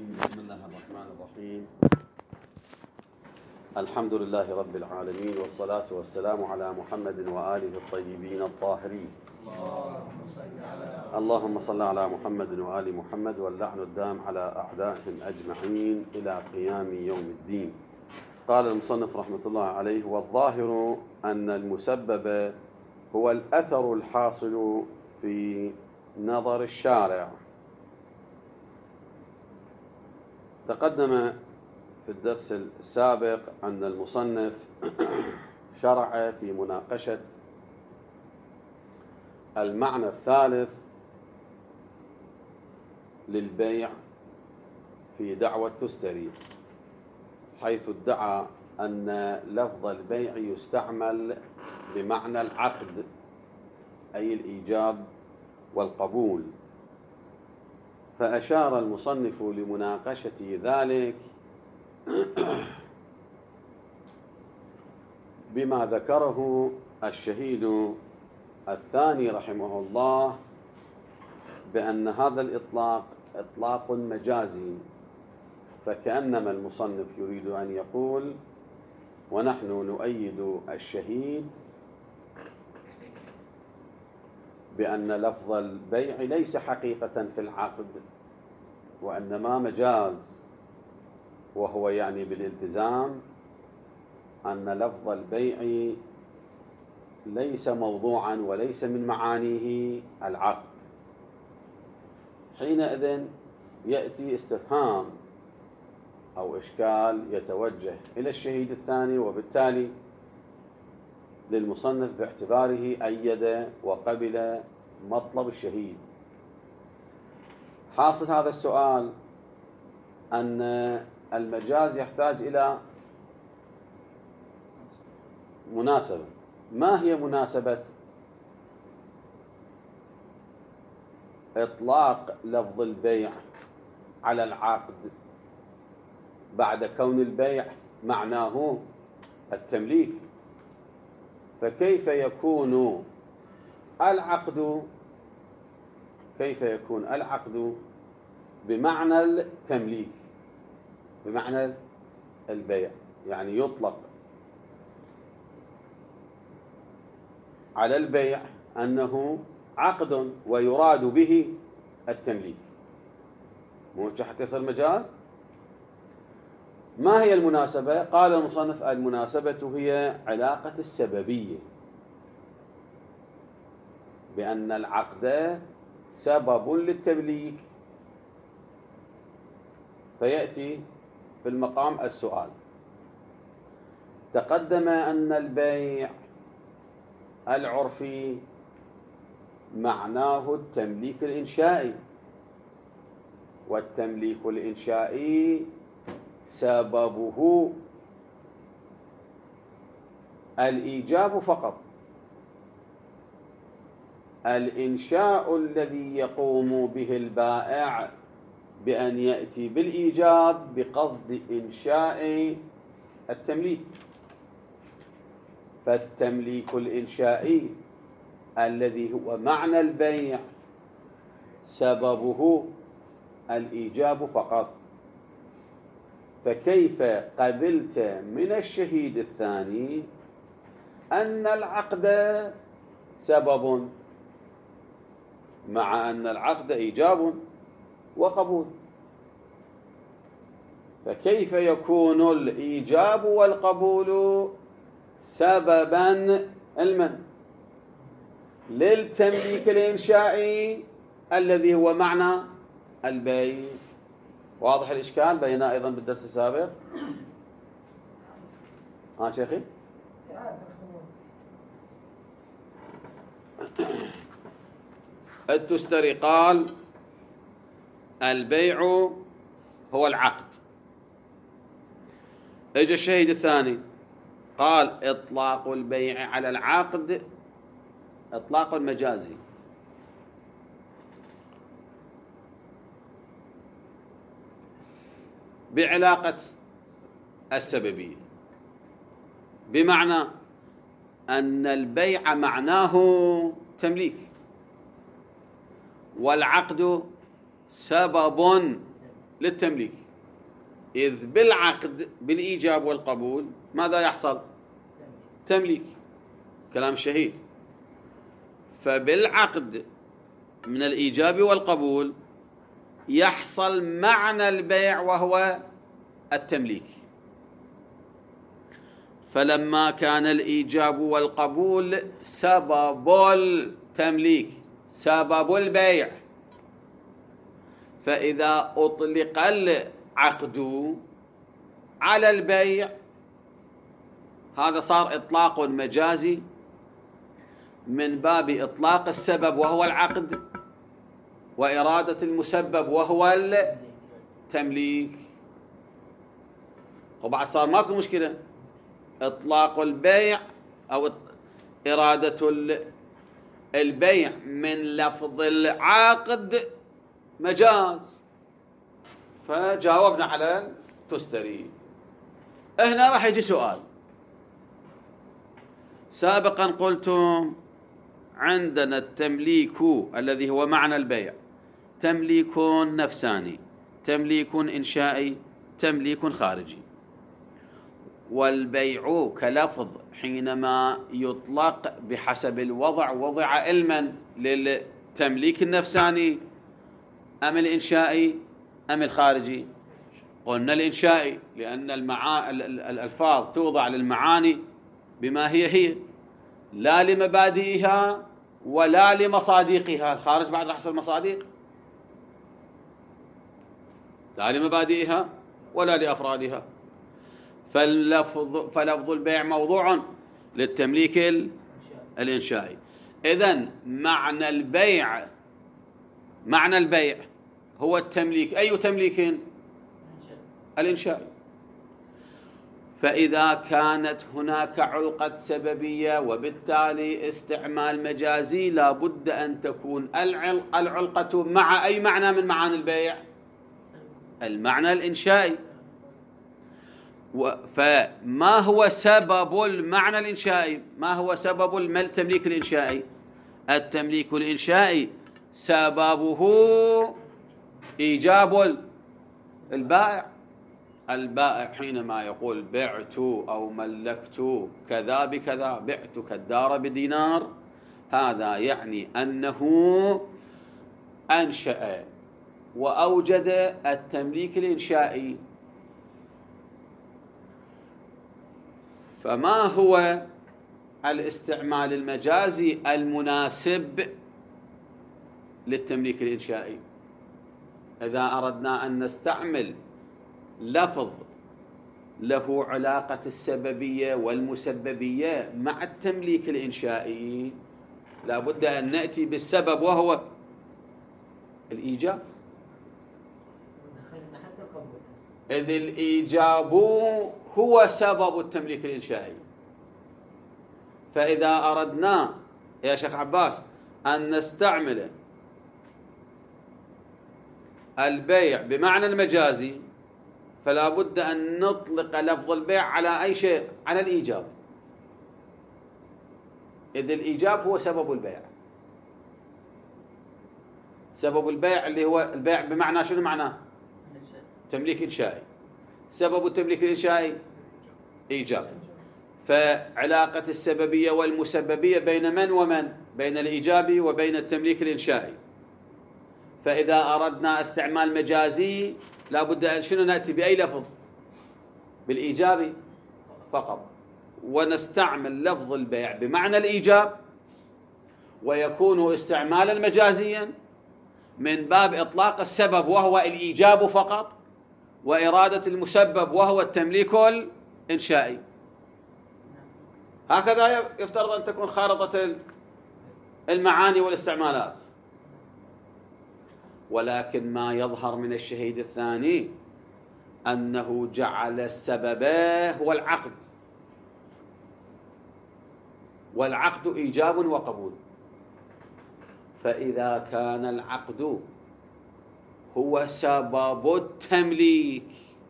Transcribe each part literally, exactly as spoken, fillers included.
بسم الله الرحمن الرحيم. الحمد لله رب العالمين، والصلاة والسلام على محمد وآله الطيبين الطاهرين. اللهم صل على محمد وآل محمد، واللعن الدام على أعدائهم أجمعين إلى قيام يوم الدين. قال المصنف رحمة الله عليه: والظاهر أن المسبب هو الأثر الحاصل في نظر الشارع. تقدم في الدرس السابق أن المصنف شرع في مناقشة المعنى الثالث للبيع في دعوى التستري، حيث ادعى أن لفظ البيع يستعمل بمعنى العقد، أي الإيجاب والقبول. فأشار المصنف لمناقشة ذلك بما ذكره الشهيد الثاني رحمه الله، بأن هذا الإطلاق إطلاق مجازي، فكأنما المصنف يريد أن يقول: ونحن نؤيد الشهيد بأن لفظ البيع ليس حقيقة في العقد، وإنما مجاز، وهو يعني بالالتزام أن لفظ البيع ليس موضوعا وليس من معانيه العقد. حينئذ يأتي استفهام أو إشكال يتوجه إلى الشهيد الثاني، وبالتالي للمصنف باعتباره أيد وقبل مطلب الشهيد. حاصل هذا السؤال أن المجاز يحتاج إلى مناسبة. ما هي مناسبة إطلاق لفظ البيع على العقد بعد كون البيع معناه التمليك؟ فكيف يكون العقد كيف يكون العقد بمعنى التمليك، بمعنى البيع؟ يعني يطلق على البيع أنه عقد ويراد به التمليك، مو حتى يصير مجاز؟ ما هي المناسبة؟ قال المصنف: المناسبة هي علاقة السببية، بأن العقد سبب للتمليك. فيأتي في المقام السؤال: تقدم أن البيع العرفي معناه التمليك الإنشائي، والتمليك الإنشائي سببه الإيجاب فقط. الإنشاء الذي يقوم به البائع بأن يأتي بالإيجاب بقصد إنشاء التمليك. فالتمليك الإنشائي الذي هو معنى البيع سببه الإيجاب فقط. فكيف قبلت من الشهيد الثاني أن العقد سبب، مع أن العقد إيجاب وقبول؟ فكيف يكون الإيجاب والقبول سببا المن للتمليك الإنشائي الذي هو معنى البيع؟ واضح الإشكال؟ بينا أيضا بالدرس السابق. ها شيخي؟ التستري قال: البيع هو العقد. اجى الشهيد الثاني قال: إطلاق البيع على العقد إطلاق مجازي. بعلاقة السببية، بمعنى أن البيع معناه تمليك، والعقد سبب للتمليك، إذ بالعقد بالإيجاب والقبول ماذا يحصل؟ تمليك، كلام الشهيد. فبالعقد من الإيجاب والقبول يحصل معنى البيع وهو التمليك. فلما كان الإيجاب والقبول سبب التمليك سبب البيع، فإذا أطلق العقد على البيع هذا صار إطلاق مجازي من باب إطلاق السبب وهو العقد وإرادة المسبب وهو التمليك. وبعد صار ماكو مشكلة، إطلاق البيع أو إرادة البيع من لفظ العقد مجاز، فجاوبنا على التستري. هنا راح يجي سؤال. سابقا قلتم عندنا التمليك الذي هو معنى البيع تمليك نفساني، تمليك إنشائي، تمليك خارجي. والبيع كلفظ حينما يطلق بحسب الوضع وضع علما للتمليك النفساني أم الإنشائي أم الخارجي؟ قلنا الإنشائي، لأن المعا... الألفاظ توضع للمعاني بما هي هي، لا لمبادئها ولا لمصادقها. الخارج بعد راح يصير مصادق، لا لمبادئها ولا لأفرادها. فلفظ, فلفظ البيع موضوع للتمليك الإنشائي. إذن معنى البيع معنى البيع هو التمليك. أي تمليك؟ الإنشائي. فإذا كانت هناك علقة سببية وبالتالي استعمال مجازي، لا بد أن تكون العلقة مع أي معنى من معاني البيع؟ المعنى الإنشائي. فما هو سبب المعنى الإنشائي؟ ما هو سبب التمليك الإنشائي؟ التمليك الإنشائي سببه إيجاب البائع. البائع حينما يقول بعت أو ملكت كذا بكذا، بعتك الدار بدينار، هذا يعني أنه أنشأ وأوجد التمليك الإنشائي. فما هو الاستعمال المجازي المناسب للتمليك الإنشائي؟ إذا أردنا أن نستعمل لفظ له علاقة السببية والمسببية مع التمليك الإنشائي، لا بد أن نأتي بالسبب وهو الإيجاب. إذ الإيجاب هو سبب التمليك الإنشائي. فإذا أردنا يا شيخ عباس أن نستعمل البيع بمعنى المجازي، فلا بد أن نطلق لفظ البيع على أي شيء، على الإيجاب. إذ الإيجاب هو سبب البيع. سبب البيع اللي هو البيع بمعنى شنو معناه؟ تمليك إنشائي. سبب التمليك الإنشائي إيجاب. فعلاقة السببية والمسببية بين من ومن؟ بين الإيجاب وبين التمليك الإنشائي. فإذا أردنا استعمال مجازي لا بد أن شنو نأتي بأي لفظ؟ بالإيجاب فقط، ونستعمل لفظ البيع بمعنى الإيجاب، ويكون استعمالا مجازيا من باب إطلاق السبب وهو الإيجاب فقط، وإرادة المسبب وهو التمليك الإنشائي. هكذا يفترض أن تكون خارطة المعاني والاستعمالات. ولكن ما يظهر من الشهيد الثاني أنه جعل السبب هو العقد، والعقد إيجاب وقبول. فإذا كان العقد هو سبب التمليك،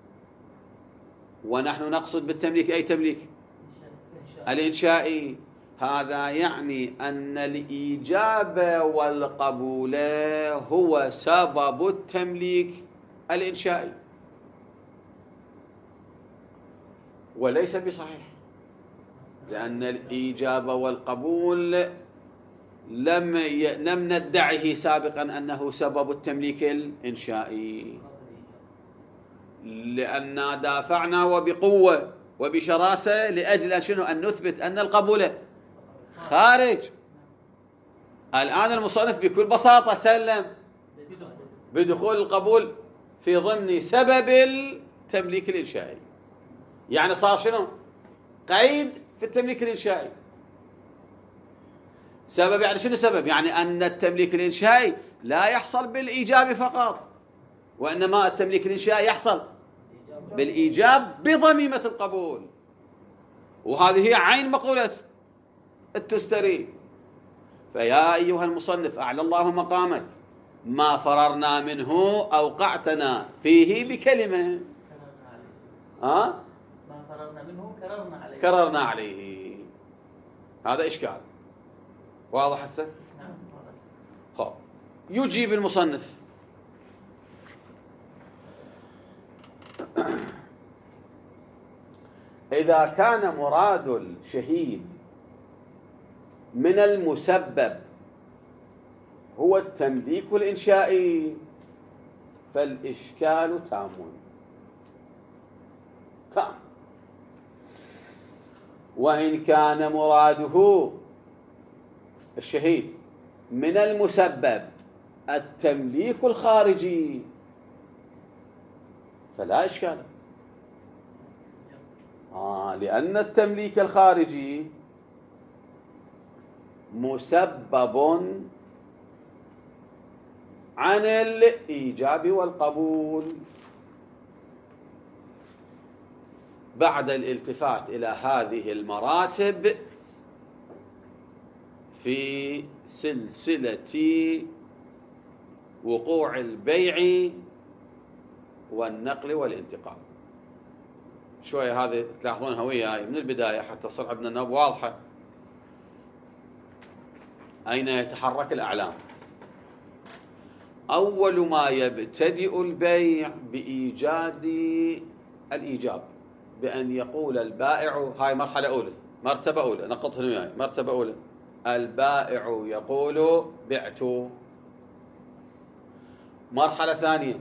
ونحن نقصد بالتمليك أي تمليك؟ الإنشائي، هذا يعني أن الإيجاب والقبول هو سبب التمليك الإنشائي، وليس بصحيح، لأن الإيجاب والقبول لم ي... لم ندعه سابقا أنه سبب التمليك الإنشائي، لأننا دافعنا وبقوة وبشراسة لأجل أن شنو؟ أن نثبت أن القبول خارج. الآن المصنف بكل بساطة سلم بدخول القبول في ضمن سبب التمليك الإنشائي، يعني صار شنو؟ قيد في التمليك الإنشائي. سبب يعني شنو سبب؟ يعني أن التمليك الإنشائي لا يحصل بالإيجاب فقط، وإنما التمليك الإنشائي يحصل بالإيجاب بضميمة القبول، وهذه هي عين مقولة التستري. فيا أيها المصنف أعلى الله مقامك، ما فررنا منه أوقعتنا فيه بكلمة، ها؟ أه؟ ما فررنا منه كررنا عليه كررنا عليه. هذا إشكال واضح هسه؟ نعم. خب يجيب المصنف إذا كان مراد الشهيد من المسبب هو التمليك الإنشائي فالإشكال تام تام، وإن كان مراده الشهيد من المسبب التمليك الخارجي فلا إشكال، آه لأن التمليك الخارجي مسبب عن الإيجاب والقبول. بعد الالتفات إلى هذه المراتب في سلسلة وقوع البيع والنقل والانتقال، شوية هذه تلاحظونها وياي من البداية حتى تصير عندنا نبوة واضحة أين يتحرك الأعلام. أول ما يبتدئ البيع بإيجاد الإيجاب، بأن يقول البائع، هاي مرحلة أولى، مرتبة أولى، نقطها وياي، مرتبة أولى، البائع يقول بعت. مرحلة ثانية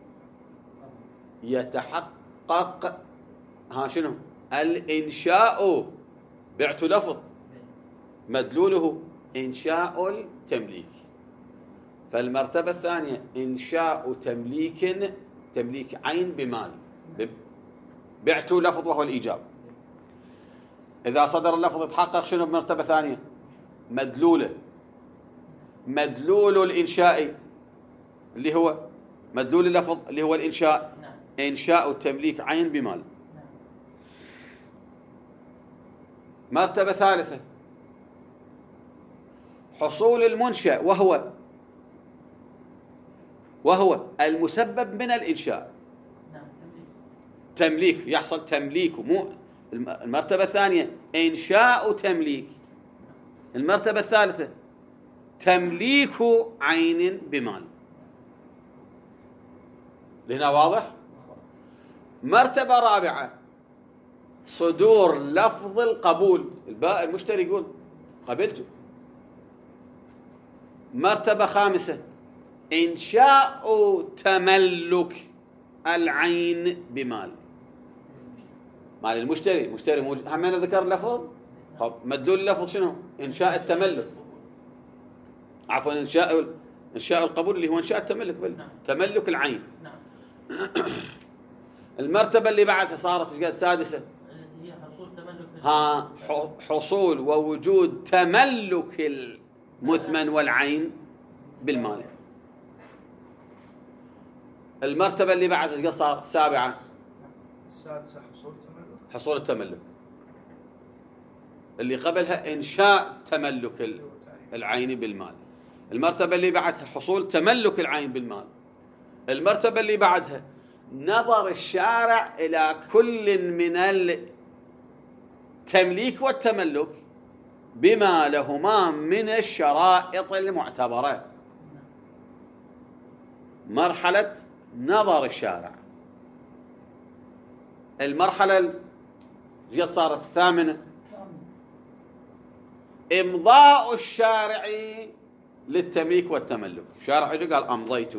يتحقق ها شنو؟ الإنشاء، بعت لفظ مدلوله إنشاء التمليك، فالمرتبة الثانية إنشاء تمليك، تمليك عين بمال، بعت لفظ وهو الإيجاب. إذا صدر اللفظ يتحقق شنو بمرتبة ثانية؟ مدلوله، مدلول الإنشاء اللي هو مدلول اللفظ اللي هو الإنشاء، إنشاء تمليك عين بمال. مرتبة ثالثة حصول المنشأ وهو وهو المسبب من الإنشاء، تمليك، يحصل تمليك. مو المرتبة الثانية إنشاء تمليك، المرتبة الثالثة تمليك عين بمال. لهنا واضح؟ مرتبة رابعة صدور لفظ القبول، البائع المشتري يقول قبلته. مرتبة خامسة إنشاء تملك العين بمال، مال المشتري، المشتري موجود، همنا ذكر لفظ، طب مدلول اللفظ شنو؟ إنشاء التملك، عفوا إنشاء إنشاء القبول اللي هو إنشاء التملك، بل تملك العين. المرتبة اللي بعدها صارت ايش قد؟ سادسة، هي حصول تملك، ها حصول ووجود تملك المثمن والعين بالمال. المرتبة اللي بعدها ايش قد صار؟ سابعة، السادسة حصول تملك، حصول التملك، اللي قبلها إنشاء تملك العين بالمال. المرتبة اللي بعدها حصول تملك العين بالمال. المرتبة اللي بعدها نظر الشارع إلى كل من التمليك والتملك بما لهما من الشرائط المعتبرة. مرحلة نظر الشارع. المرحلة جت صارت الثامنة، إمضاء الشارع للتمليك والتملك. الشارع اجى قال أمضيت.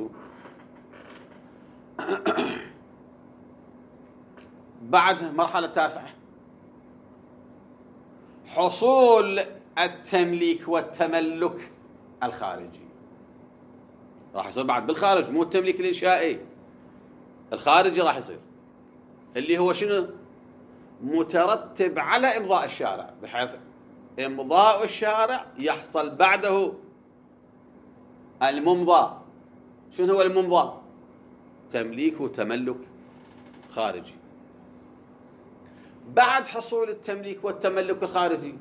بعد مرحلة تاسعة حصول التمليك والتملك الخارجي. راح يصير بعد بالخارج، مو التمليك الإنشائي، الخارجي راح يصير، اللي هو شنو؟ مترتب على إمضاء الشارع، بحيث إمضاء الشارع يحصل بعده الممضى. شنو هو الممضى؟ تمليك وتملك خارجي. بعد حصول التمليك والتملك الخارجي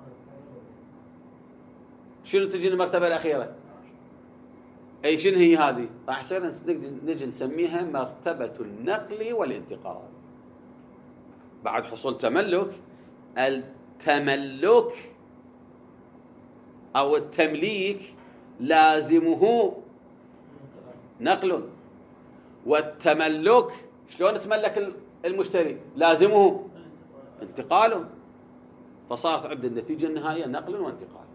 شنو تجي المرتبة الأخيرة؟ أي شنو هي هذه؟ راح يصير نجي نسميها مرتبة النقل والانتقال. بعد حصول تملك، التملك أو التمليك لازمه نقل، والتملك شلون تملك المشتري؟ لازمه انتقال. فصارت عند النتيجة النهائية نقل وانتقال.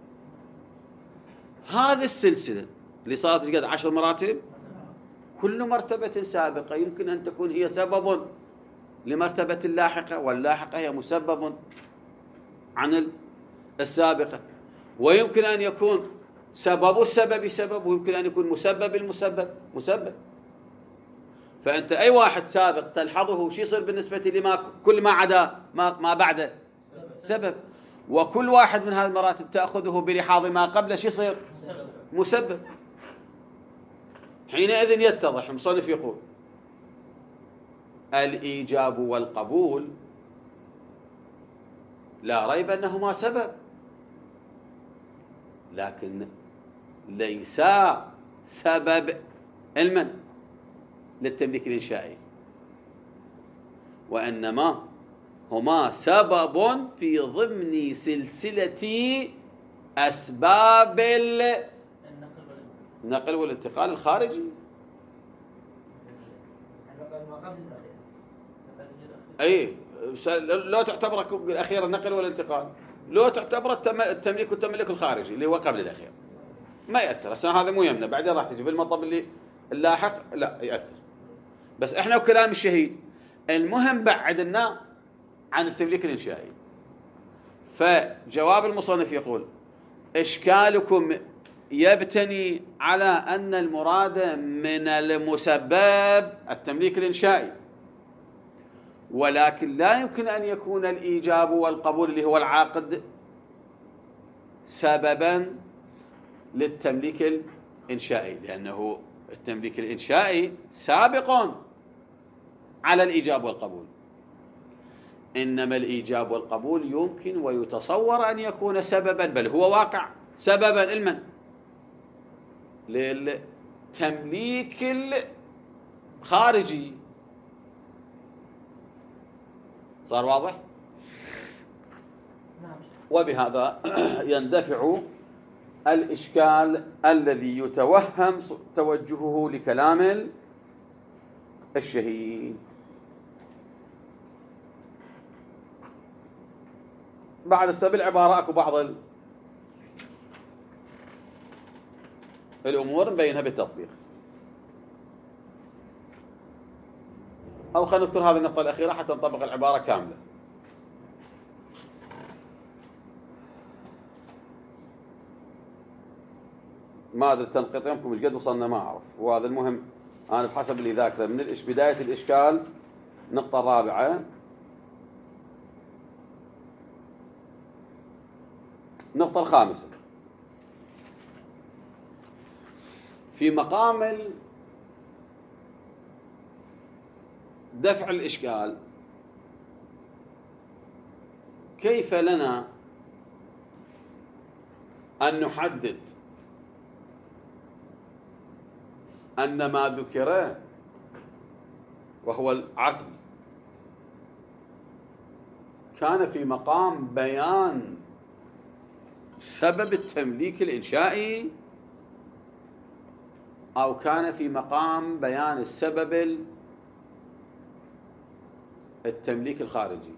هذه السلسلة اللي صارت قد عشر مراتب، كل مرتبة سابقة يمكن أن تكون هي سبب لمرتبة اللاحقة، واللاحقة هي مسبب عن السابقة، ويمكن أن يكون سبب السبب سبب، ويمكن أن يكون مسبب المسبب مسبب. فأنت أي واحد سابق تلحظه شو يصير بالنسبة لما كل ما عدا ما, ما بعده سبب، وكل واحد من هذه المراتب تأخذه بلحاظ ما قبله شو يصير؟ مسبب. حينئذ يتضح المصنف يقول الإيجاب والقبول لا ريب أنهما سبب، لكن ليس سبب المن للتمليك الإنشائي، وإنما هما سبب في ضمن سلسلة أسباب النقل والانتقال الخارجي. أي لو تعتبر الأخير النقل والانتقال، لو تعتبر التمليك والتملك الخارجي اللي هو قبل الأخير ما يأثر. أصلا هذا مو يمنع، بعدين راح تجي بالمطلب اللي اللاحق لا يأثر. بس إحنا وكلام الشهيد المهم بعدنا عن التمليك الإنشائي. فجواب المصنف يقول إشكالكم يبتني على أن المراد من المسبب التمليك الإنشائي، ولكن لا يمكن أن يكون الإيجاب والقبول اللي هو العاقد سببا للتمليك الإنشائي، لأنه التمليك الإنشائي سابق على الإيجاب والقبول. إنما الإيجاب والقبول يمكن ويتصور أن يكون سببا، بل هو واقع سببا علما للتمليك الخارجي. صار واضح؟ وبهذا يندفع الإشكال الذي يتوهم توجهه لكلام الشهيد. بعد السبع عبارة أكو بعض الأمور نبينها بالتطبيق، أو خلينا نذكر هذه النقطة الأخيرة حتى نطبق العبارة كاملة. ما أدري التنقيط يومكم ايش قد وصلنا ما أعرف، وهذا المهم أنا بحسب اللي ذاكره من الإش بداية الإشكال. نقطة رابعة، النقطة الخامسة في مقام دفع الإشكال، كيف لنا أن نحدد أن ما ذكر وهو العقد كان في مقام بيان سبب التمليك الإنشائي، أو كان في مقام بيان السبب التمليك الخارجي.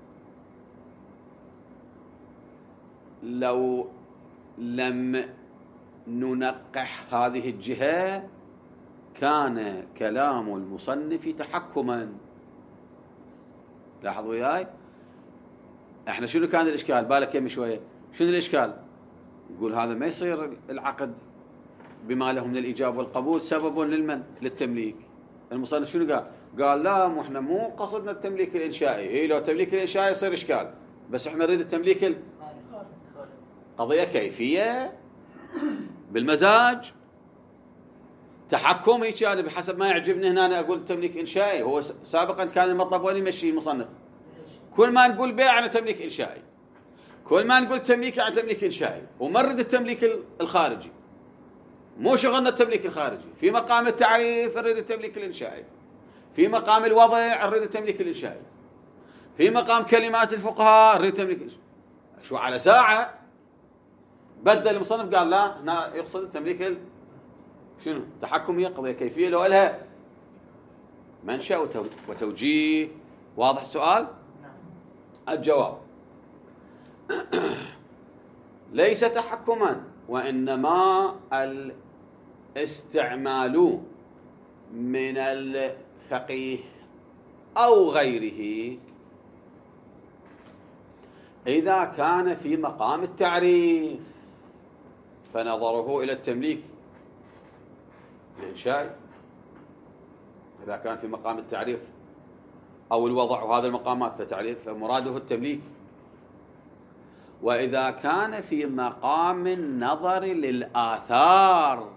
لو لم ننقح هذه الجهة كان كلام المصنف تحكما. لاحظوا وياي، احنا شنو كان الإشكال؟ بالك يم شوية، شنو الإشكال؟ يقول هذا ما يصير العقد بما له من الإيجاب والقبول سبب للمن؟ للتمليك. المصنف شنو قال؟ قال لا، مو احنا مو قصدنا التمليك الإنشائي. إيه لو التمليك الإنشائي يصير إشكال، بس احنا نريد التمليك ال... قضية كيفية بالمزاج تحكم هيك، أنا بحسب ما يعجبني هنا أنا أقول تمليك إنشائي. هو سابقا كان المطلب وين يمشي المصنف؟ كل ما نقول بيع عن تمليك إنشائي، كل ما نقول تمليك عن تمليك إنشائي، ومرد التمليك الخارجي. مو شغلنا التمليك الخارجي، في مقام التعريف نريد التمليك الإنشائي، في مقام الوضع نريد التمليك الإنشائي، في مقام كلمات الفقهاء نريد التمليك الإنشائي. شو على ساعة بدل المصنف قال لا هنا يقصد التمليك ال... شنو تحكم؟ هي قضية كيفية لو لها منشأ وتوجيه. واضح السؤال؟ الجواب ليس تحكما، وإنما الاستعمال من الفقيه أو غيره إذا كان في مقام التعريف فنظره إلى التمليك الإنشائي، إذا كان في مقام التعريف أو الوضع وهذا المقامات فتعريف مراده التمليك. وإذا كان في مقام النظر للآثار،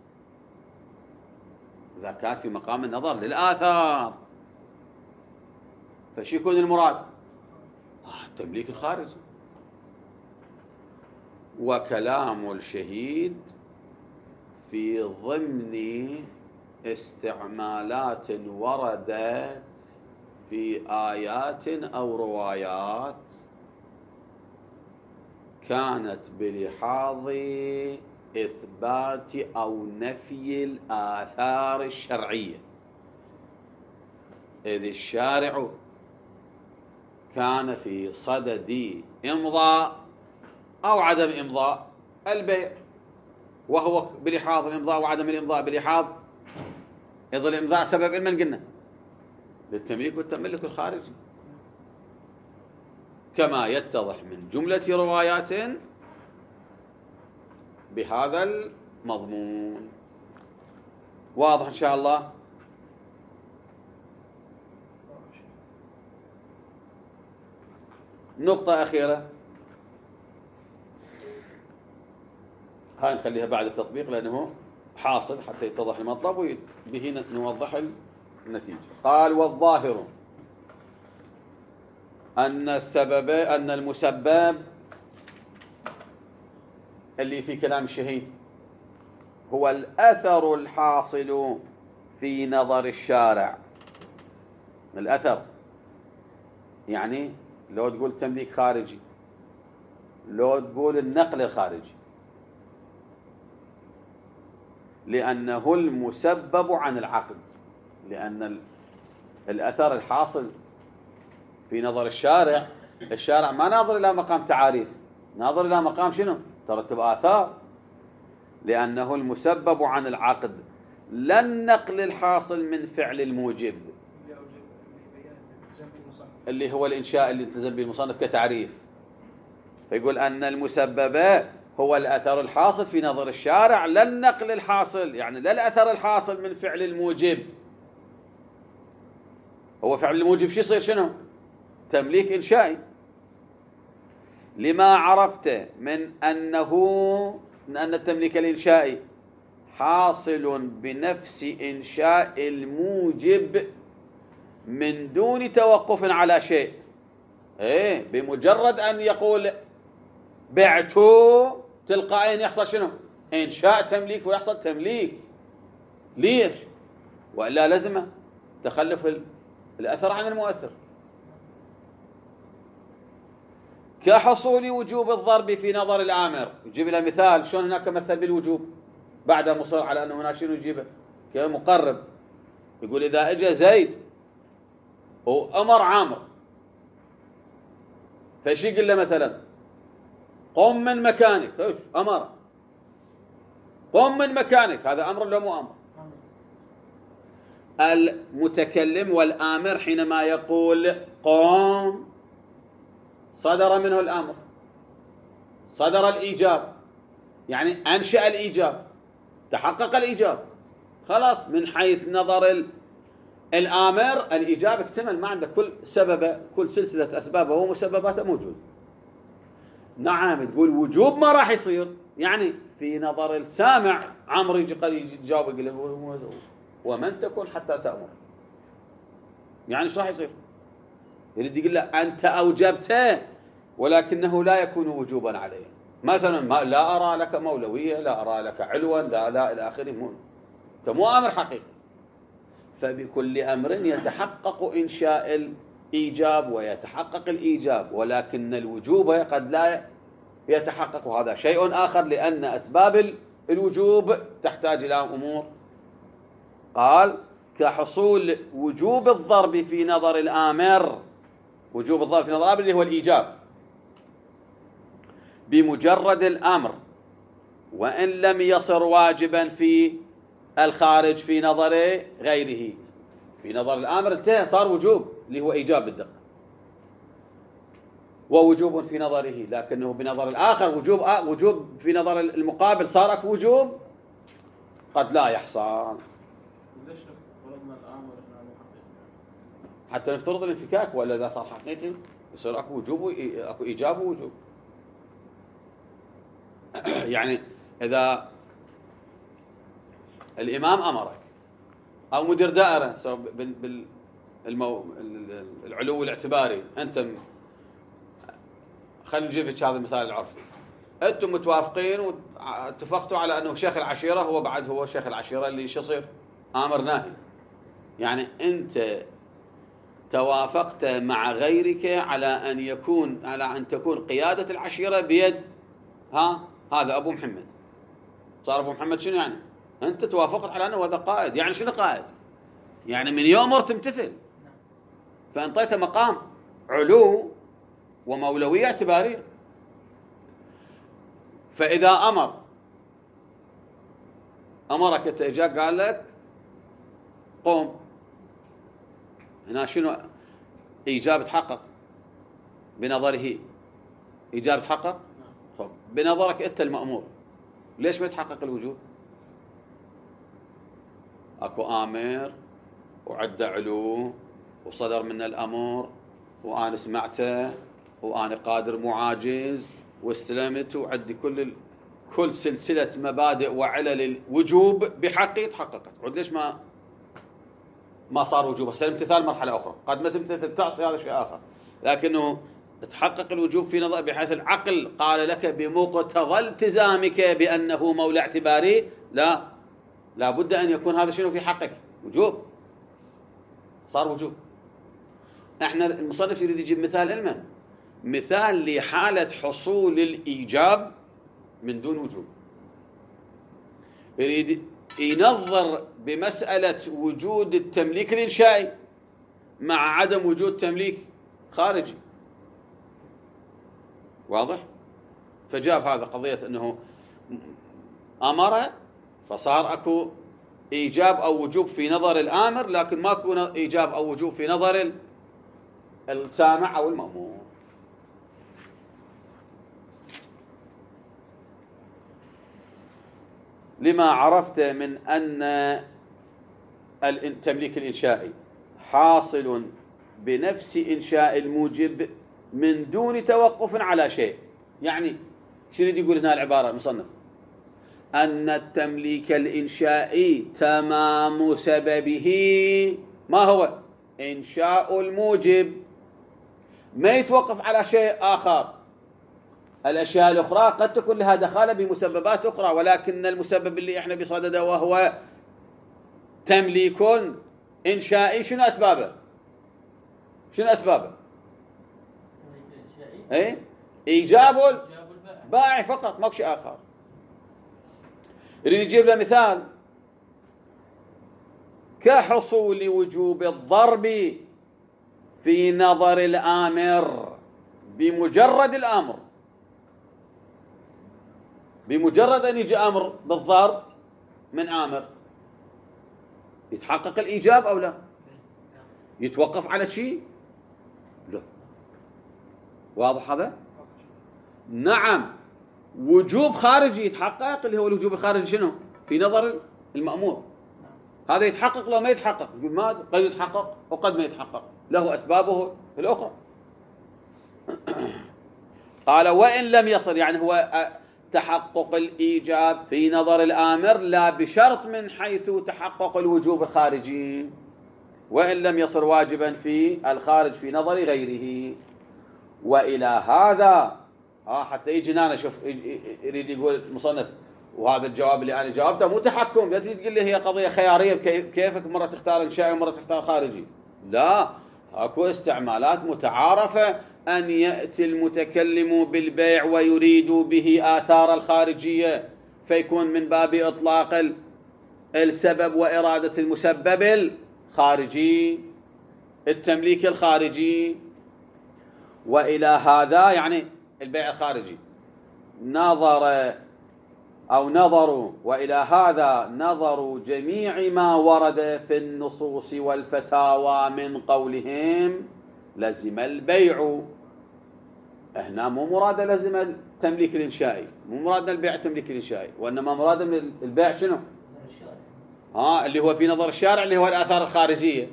إذا كان في مقام النظر للآثار فشو يكون المراد؟ آه التمليك الخارجي. وكلام الشهيد في ضمن استعمالات وردت في آيات أو روايات كانت بلحاظ إثبات أو نفي الآثار الشرعية، إذ الشارع كان في صدد إمضاء أو عدم إمضاء البيع، وهو بلحاظ الإمضاء وعدم الإمضاء بلحاظ إذ الإمضاء سبب من قلنا للتمليك والتملك الخارجي، كما يتضح من جملة روايات بهذا المضمون. واضح إن شاء الله؟ نقطة أخيرة هاي نخليها بعد التطبيق لأنه حاصل حتى يتضح المطلب وبه نوضح النتيجة. قال والظاهر أن السبب أن المسبب اللي في كلام الشهيد هو الأثر الحاصل في نظر الشارع. الأثر يعني لو تقول تمليك خارجي، لو تقول النقل الخارجي، لأنه المسبب عن العقد، لأن الأثر الحاصل في نظر الشارع، الشارع ما ناظر إلى مقام تعاريف، ناظر إلى مقام شنو؟ ترتب آثار، لأنه المسبب عن العقد لا النقل الحاصل من فعل الموجب اللي هو الإنشاء اللي التزم به المصنف كتعريف. فيقول أن المسبب هو الأثر الحاصل في نظر الشارع لا النقل الحاصل، يعني لا الأثر الحاصل من فعل الموجب. هو فعل الموجب شو يصير؟ شنو؟ تمليك إنشائي. لما عرفت من أنه من أن التمليك الإنشائي حاصل بنفس إنشاء الموجب من دون توقف على شيء. إيه بمجرد أن يقول بعته تلقائيا يحصل شنو؟ إنشاء تمليك ويحصل تمليك. ليش؟ وإلا لازم تخلف الأثر عن المؤثر. كحصول وجوب الضرب في نظر الآمر. يجيب له مثال شلون هناك مثل بالوجوب بعدها مصر على أنه هناك شنو يجيبه كمقرب. يقول إذا إجا زيد وأمر عامر فشي يقول له مثلا قم من مكانك، ايش أمر قم من مكانك، هذا أمر ولا مو أمر؟ المتكلم والآمر حينما يقول قم صدر منه الأمر، صدر الإيجاب، يعني أنشأ الإيجاب، تحقق الإيجاب، خلاص من حيث نظر الآمر الإيجاب اكتمل، ما عنده كل سبب كل سلسلة أسبابه ومسبباته موجود. نعم تقول وجوب ما راح يصير، يعني في نظر السامع عمرو يجي قال يجاوب يقول ومن تكون حتى تأمر، يعني ايش راح يصير؟ يريد يقول له أنت أوجبته ولكنه لا يكون وجوبا عليه، مثلا ما لا أرى لك مولوية، لا أرى لك علوا، لا لا إلى آخره، مو أنت مو أمر حقيقي. فبكل أمر يتحقق إنشاء الإيجاب ويتحقق الإيجاب، ولكن الوجوب قد لا يتحقق، هذا شيء آخر، لأن أسباب الوجوب تحتاج إلى أمور. قال كحصول وجوب الضرب في نظر الآمر، وجوب الضرب في نظر الآمر اللي هو الإيجاب بمجرد الأمر، وإن لم يصر واجبا في الخارج في نظر غيره. في نظر الآمر انتهى صار وجوب اللي هو إيجاب بالدقة، ووجوب في نظره، لكنه بنظر الآخر وجوب آه وجوب في نظر المقابل صار أكو وجوب قد لا يحصل. ليش فرضنا الآمر حتى نفترض الانفكاك، ولا إذا صار حقيقي يصير أكو وجوب وأكو إيجاب ووجوب. يعني إذا الإمام أمرك أو مدير دائرة بالعلو الاعتباري، أنت خلينا نجيب هذا المثال العرفي، أنتم متوافقين واتفقتوا على أنه شيخ العشيرة هو بعد هو شيخ العشيرة اللي ايش يصير آمر ناهي، يعني أنت توافقت مع غيرك على أن يكون على أن تكون قيادة العشيرة بيد ها هذا أبو محمد. صار أبو محمد شنو يعني؟ أنت توافقت على أنه هذا قائد، يعني شنو قائد؟ يعني من يؤمر تمتثل، فأنطيت مقام علو ومولوية اعتبارية. فإذا أمر أمرك أنت إجاك قال لك قوم، هنا شنو إيجاب تحقق بنظره، إيجاب تحقق خب بنظرك أنت المأمور، ليش ما يتحقق الوجوب؟ أكو آمر وعد علو وصدر من الأمر وأنا سمعته وأنا قادر معاجز واستلمت وعندي كل ال... كل سلسلة مبادئ وعلل الوجوب بحقي تحققت، عد ليش ما ما صار وجوب؟ هسه امتثال مرحلة أخرى، قد ما تمتثل تعصي هذا شيء آخر، لكنه تحقق الوجوب في نظر بحيث العقل قال لك بمقتضى التزامك بأنه مولى اعتباري، لا لا بد أن يكون هذا شنو في حقك وجوب، صار وجوب. احنا المصنف يريد يجيب مثال علما، مثال لحالة حصول الإيجاب من دون وجوب، يريد ينظر بمسألة وجود التمليك الإنشائي مع عدم وجود تمليك خارجي، واضح؟ فجاب هذا قضية أنه أمر فصار أكو إيجاب أو وجوب في نظر الآمر، لكن ما أكو إيجاب أو وجوب في نظر السامع أو المأمور. لما عرفت من أن التمليك الإنشائي حاصل بنفس إنشاء الموجب من دون توقف على شيء. يعني شو يريد يقول هنا العبارة المصنف؟ أن التمليك الإنشائي تمام سببه ما هو؟ إنشاء الموجب، ما يتوقف على شيء آخر. الأشياء الأخرى قد تكون لها دخالة بمسببات أخرى، ولكن المسبب اللي إحنا بصدده وهو تمليك إنشائي شنو أسبابه؟ شنو أسبابه؟ إيه؟ إيجاب البائع فقط، ما شيء آخر. يريد يجيب له مثال كحصول وجوب الضرب في نظر الآمر بمجرد الأمر، بمجرد أن يجي أمر بالضرب من آمر يتحقق الإيجاب أو لا؟ يتوقف على شيء؟ لا. واضح هذا؟ نعم. وجوب خارجي يتحقق، اللي هو الوجوب الخارجي شنو؟ في نظر المأمور. هذا يتحقق لو ما يتحقق، يقول ما قد يتحقق وقد ما يتحقق، له أسبابه الأخرى. قال وإن لم يصل، يعني هو تحقق الإيجاب في نظر الآمر لا بشرط من حيث تحقق الوجوب الخارجي، وإن لم يصل واجبا في الخارج في نظر غيره. وإلى هذا ها حتى يجي هنا شوف يريد يقول المصنف، وهذا الجواب اللي أنا جاوبته مو تحكم، لا تقول لي هي قضية خيارية كيفك مرة تختار إنشائي ومرة تختار خارجي، لا، اكو استعمالات متعارفة أن يأتي المتكلم بالبيع ويريد به آثار الخارجية فيكون من باب إطلاق السبب وإرادة المسبب الخارجي، التمليك الخارجي. وإلى هذا يعني البيع الخارجي نظر أو نظروا، وإلى هذا نظروا جميع ما ورد في النصوص والفتاوى من قولهم لزم البيع. هنا مو مراد لزم التمليك الإنشائي، مو مراد البيع التمليك الإنشائي، وإنما مراد من البيع شنو؟ ها اللي هو في نظر الشارع اللي هو الآثار الخارجية،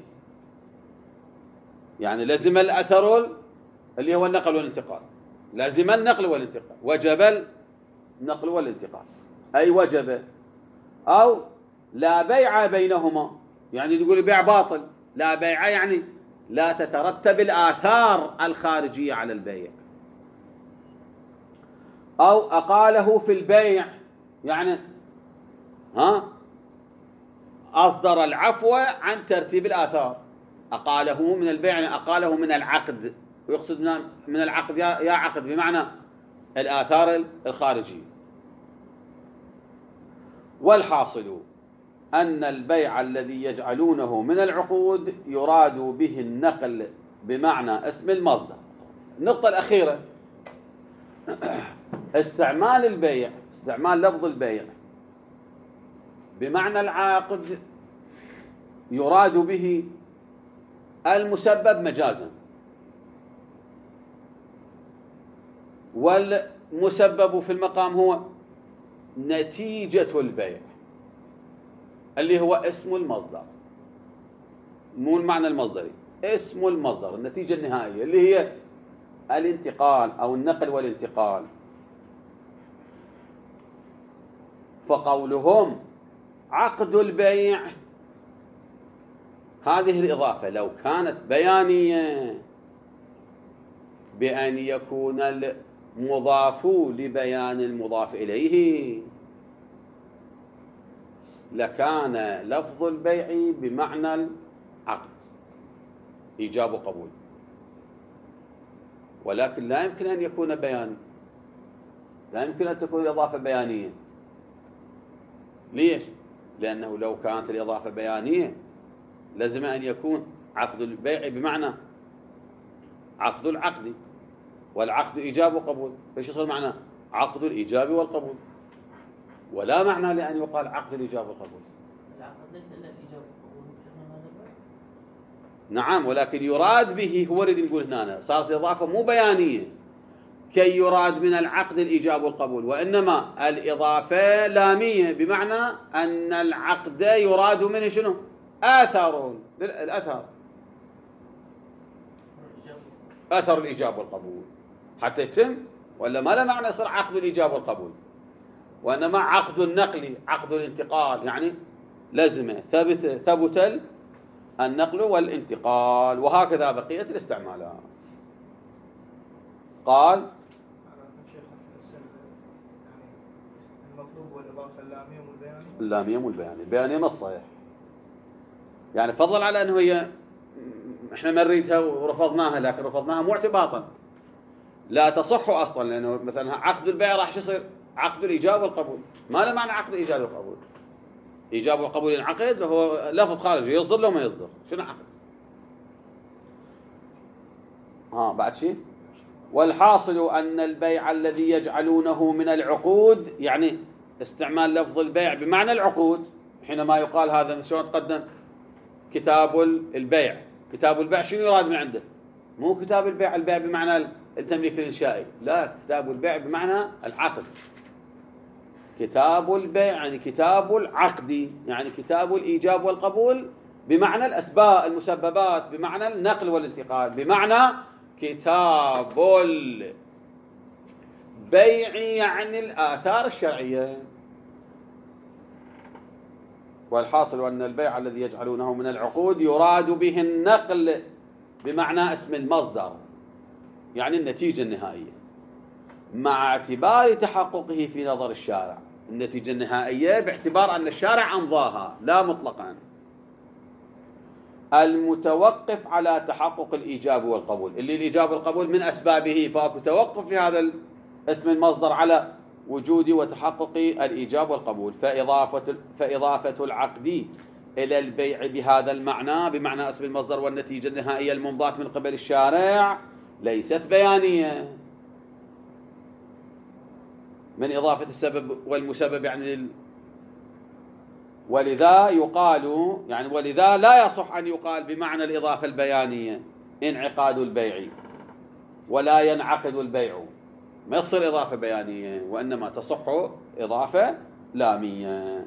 يعني لزم الأثر اللي هو النقل والانتقال، لازم النقل والانتقال، وجب النقل والانتقال، أي وجب، أو لا بيع بينهما، يعني تقول بيع باطل، لا بيع يعني لا تترتب الآثار الخارجية على البيع، أو أقاله في البيع، يعني ها أصدر العفو عن ترتيب الآثار، أقاله من البيع يعني أقاله من العقد، ويقصد من العقد يا عقد بمعنى الآثار الخارجية. والحاصل أن البيع الذي يجعلونه من العقود يراد به النقل بمعنى اسم المصدر. النقطة الأخيرة استعمال البيع، استعمال لفظ البيع بمعنى العقد يراد به المسبب مجازا، والمسبب في المقام هو نتيجة البيع اللي هو اسم المصدر، مو المعنى المصدري، اسم المصدر، النتيجة النهائية اللي هي الانتقال أو النقل والانتقال. فقولهم عقد البيع هذه الإضافة لو كانت بيانية بأن يكون المضاف لبيان المضاف إليه لكان لفظ البيع بمعنى العقد إيجاب وقبول، ولكن لا يمكن أن يكون بيان، لا يمكن أن تكون إضافة بيانية. ليش؟ لأنه لو كانت الإضافة بيانية لازم أن يكون عقد البيع بمعنى عقد العقد، والعقد إيجاب وقبول، فإيش يصير معنى عقد الإيجاب والقبول، ولا معنى لأن يقال عقد الإيجاب والقبول. العقد ليس إلا الإيجاب والقبول. نعم، ولكن يراد به، هو يريد يقول هنا صارت الإضافة مو بيانية كي يراد من العقد الإيجاب والقبول، وإنما الإضافة لامية بمعنى أن العقد يراد منه شنو؟ آثار، الأثر، أثر الإيجاب والقبول حتى يتم، ولا ما له معنى يصير عقد الإيجاب والقبول، وإنما عقد النقل، عقد الانتقال، يعني لازم ثبت ثبت النقل والانتقال، وهكذا بقية الاستعمالات. قال المطلوب والإضافة اللامية والبيانية، اللامية والبيانية، البيانية ما الصحيح، يعني فضل على أنه هي احنا مريتها ورفضناها، لكن رفضناها مو اعتباطا، لا تصح أصلا، لأنه مثلا عقد البيع راح يصير عقد الإيجاب والقبول. ما له معنى عقد الإيجاب والقبول؟ إيجاب والقبول ينعقد وهو لفظ خارجي يصدر له ما يصدر، شنو عقد؟ ها بعد شيء. والحاصل أن البيع الذي يجعلونه من العقود، يعني استعمال لفظ البيع بمعنى العقود. حينما يقال هذا شلون تقدم كتاب البيع، كتاب البيع شنو يراد من عنده؟ مو كتاب البيع البيع بمعنى التمليك الإنشائي، لا، كتاب البيع بمعنى العقد. كتاب البيع يعني كتاب العقد، يعني كتاب الإيجاب والقبول بمعنى الأسباب المسببات، بمعنى النقل والانتقال، بمعنى كتاب البيع يعني الآثار الشرعية. والحاصل أن البيع الذي يجعلونه من العقود يراد به النقل بمعنى اسم المصدر، يعني النتيجة النهائية، مع اعتبار تحققه في نظر الشارع. النتيجة النهائية باعتبار أن الشارع أمضاها، لا مطلقا، المتوقف على تحقق الإيجاب والقبول، اللي الإيجاب والقبول من أسبابه، فأكو توقف في هذا اسم المصدر على وجود وتحقق الإيجاب والقبول. فإضافة, فإضافة العقد إلى البيع بهذا المعنى، بمعنى اسم المصدر والنتيجة النهائية الممضاة من قبل الشارع، ليست بيانية من إضافة السبب والمسبب، يعني ولذا يقال يعني ولذا لا يصح أن يقال بمعنى الإضافة البيانية انعقاد البيع، ولا ينعقد البيع، ما يصير إضافة بيانية، وإنما تصح إضافة لامية.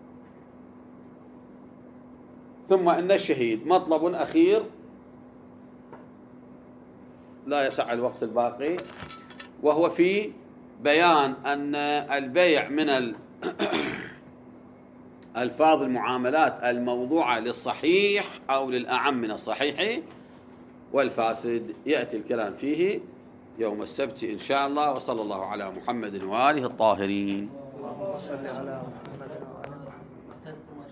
ثم إن الشهيد مطلب أخير لا يسع الوقت الباقي، وهو في بيان أن البيع من ألفاظ المعاملات الموضوعة للصحيح أو للأعم من الصحيح والفاسد، يأتي الكلام فيه يوم السبت إن شاء الله. وصلى الله على محمد وآله الطاهرين. اللهم صل على محمد وآل محمد.